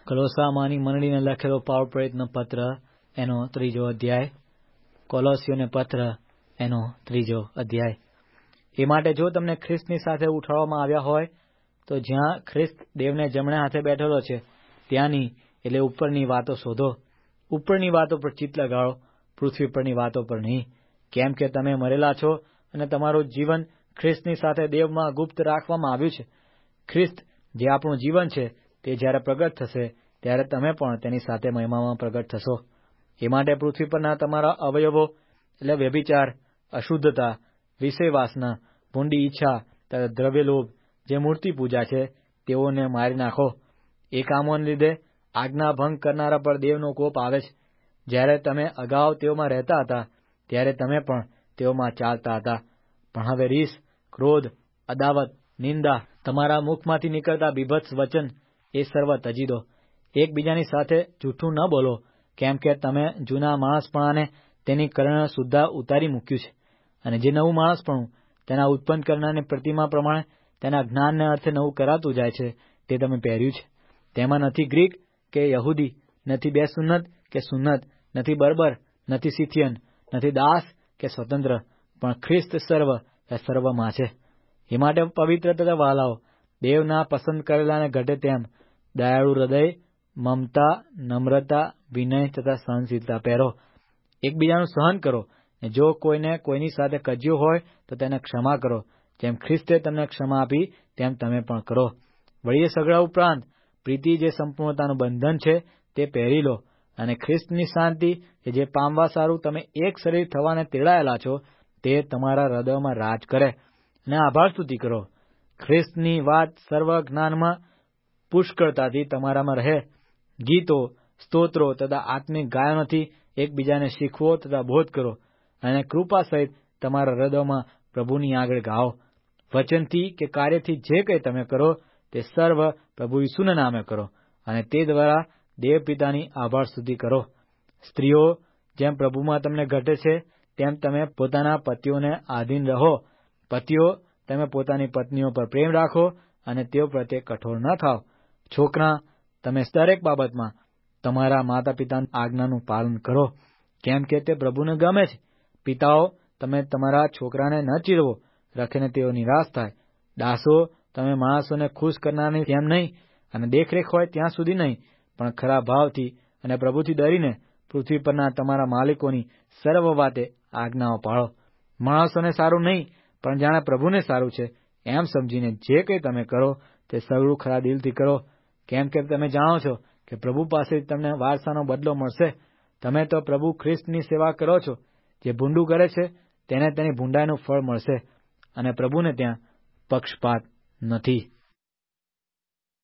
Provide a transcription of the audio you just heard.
કોલોસામાંની મંડળીને લખેલો પાવલ પ્રેરિતનો પત્ર એનો 3 અધ્યાય, કોલોસીઓને પત્ર એનો 3 અધ્યાય. એ માટે જો તમને ખ્રિસ્તની સાથે ઉઠાવવામાં આવ્યા હોય તો જ્યાં ખ્રિસ્ત દેવને જમણે હાથે બેઠેલો છે ત્યાંની એટલે ઉપરની વાતો શોધો. ઉપરની વાતો પર ચિત્ત લગાડો, પૃથ્વી પરની વાતો પર નહીં. કેમ કે તમે મરેલા છો અને તમારું જીવન ખ્રિસ્તની સાથે દેવમાં ગુપ્ત રાખવામાં આવ્યું છે. ખ્રિસ્ત જે આપણું જીવન છે તે જ્યારે પ્રગટ થશે ત્યારે તમે પણ તેની સાથે મહિમામાં પ્રગટ થશો. એ માટે પૃથ્વી પરના તમારા અવયવો એટલે વ્યભિચાર, અશુદ્ધતા, વિષય વાસના, ભૂંડી ઈચ્છા તથા દ્રવ્યલોભ જે મૂર્તિ પૂજા છે તેઓને મારી નાખો. એ કામોને લીધે આજ્ઞા ભંગ કરનારા પર દેવનો કોપ આવે છે. જ્યારે તમે અગાઉ તેઓમાં રહેતા હતા ત્યારે તમે પણ તેઓમાં ચાલતા હતા. પણ હવે રીસ, ક્રોધ, અદાવત, નિંદા, તમારા મુખમાંથી નીકળતા બીભત્સ વચન એ સર્વ તજી દો. એકબીજાની સાથે જૂઠું ન બોલો, કેમ કે તમે જૂના માણસપણાને તેની કરણ સુદ્ધા ઉતારી મૂક્યું છે, અને જે નવું માણસપણું તેના ઉત્પન્ન કરનારની પ્રતિમા પ્રમાણે તેના જ્ઞાનને અર્થે નવું કરાતું જાય છે તે તમે પહેર્યું છે. તેમાં નથી ગ્રીક કે યહૂદી, નથી બેસુન્નત કે સુન્નત, નથી બર્બર, નથી સિથિયન, નથી દાસ કે સ્વતંત્ર, પણ ખ્રિસ્ત સર્વ એ સર્વમાં છે. એ માટે પવિત્ર તથા વહાલાઓ, દેવના પસંદ કરેલાને ઘટે તેમ દયાળુ હૃદય, મમતા, નમ્રતા, વિનય તથા સહનશીલતા પહેરો. એકબીજાનું સહન કરો, ને જો કોઈને કોઈની સાથે કજ્યું હોય તો તેને ક્ષમા કરો. જેમ ખ્રિસ્તે તમને ક્ષમા આપી તેમ તમે પણ કરો. વળી એ સગળા ઉપરાંત પ્રીતિ જે સંપૂર્ણતાનું બંધન છે તે પહેરી લો, અને ખ્રિસ્તની શાંતિ કે જે પામવા સારું તમે એક શરીર થવાને તેડાયેલા છો તે તમારા હૃદયોમાં રાજ કરે. અને આભાર સ્તુતિ કરો. ખ્રિસ્તની વાત સર્વ જ્ઞાનમાં પુષ્કળતાથી તમારામાં રહે. ગીતો, સ્તોત્રો તથા આત્મિક ગાયનોથી એકબીજાને શીખવો તથા બોધ કરો, અને કૃપા સહિત તમારા હૃદયોમાં પ્રભુની આગળ ગાઓ. વચનથી કે કાર્યથી જે કંઈ તમે કરો તે સર્વ પ્રભુ ઈસુના નામે કરો, અને તે દ્વારા દેવ પિતાની આભાર સ્તુતિ કરો. સ્ત્રીઓ, જેમ પ્રભુમાં તમને ઘટે છે તેમ તમે પોતાના પતિઓને આધીન રહો. પતિઓ, તમે પોતાની પત્નીઓ પર પ્રેમ રાખો અને તેઓ પ્રત્યે કઠોર ન થાવ. છોકરા, તમે દરેક બાબતમાં તમારા માતા પિતાની આજ્ઞાનું પાલન કરો, કેમ કે તે પ્રભુને ગમે છે. પિતાઓ, તમે તમારા છોકરાને ન ચીરવો, રખીને તેઓ નિરાશ થાય. દાસો, તમે માણસોને ખુશ કરનારની જેમ નહીં, અને દેખરેખ હોય ત્યાં સુધી નહીં, પણ ખરા ભાવથી અને પ્રભુથી ડરીને પૃથ્વી પરના તમારા માલિકોની સર્વ વાતે આજ્ઞાઓ પાળો. માણસોને સારું નહીં, પણ જાણે પ્રભુને સારું છે એમ સમજીને જે કંઈ તમે કરો તે સગળું ખરા દિલથી કરો, કેમ કે તમે જાણો છો કે પ્રભુ પાસેથી તમને વારસાનો બદલો મળશે. તમે તો પ્રભુ ખ્રિસ્તની સેવા કરો છો. જે ભૂંડું કરે છે તેને તેની ભૂંડાઈનું ફળ મળશે, અને પ્રભુને ત્યાં પક્ષપાત નથી.